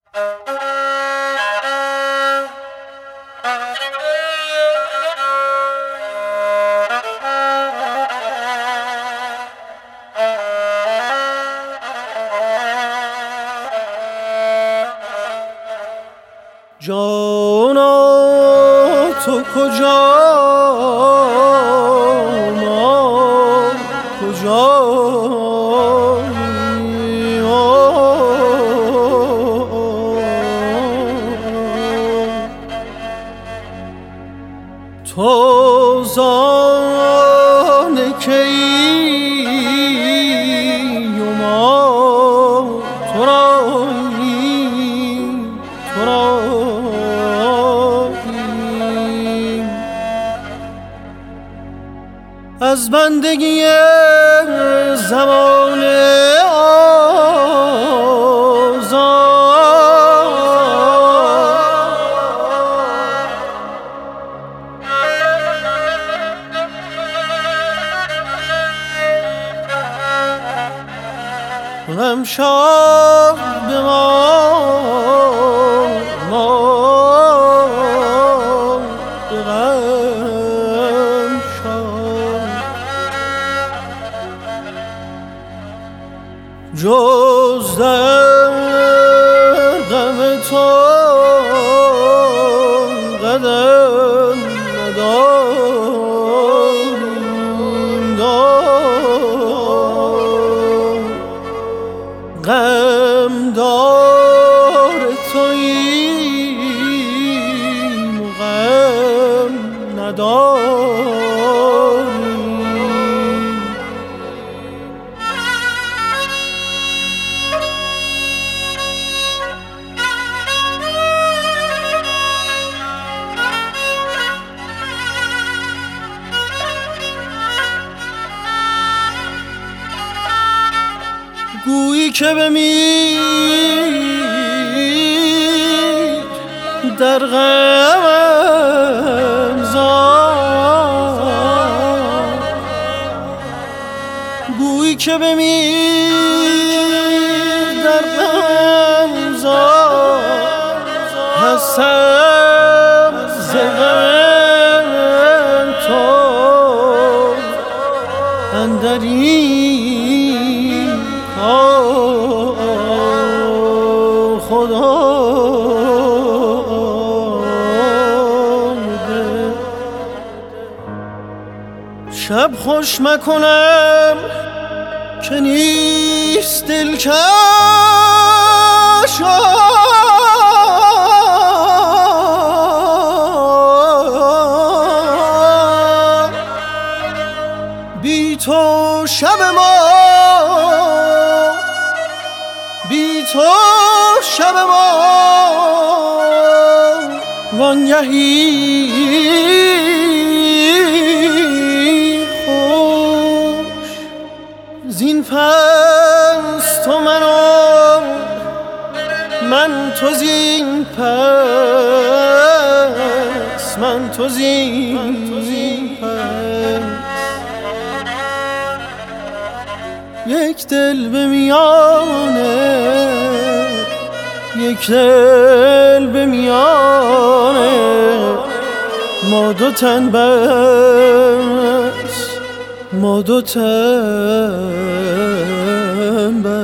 جانا تو کجا ما کجایی تو زان کی و ما تو از بندگی زمان آزاد غمشاد به ما به غم شاد جز در غم تو قدم نداریم غم دار توییم و غم نداریم گویی که بمیر در غمم زار گویی که بمیر در غمم زار هستم ز غم تو اندر این خدا شب خوش مکنم که نیست دلکش بی تو شب ما بی تو شب ما وانگهی خوش زین پس تو منو من تو زین پس من تو زین پس یک دل به میانه یک دل به میانه ما دو تن بس ما دو تن بس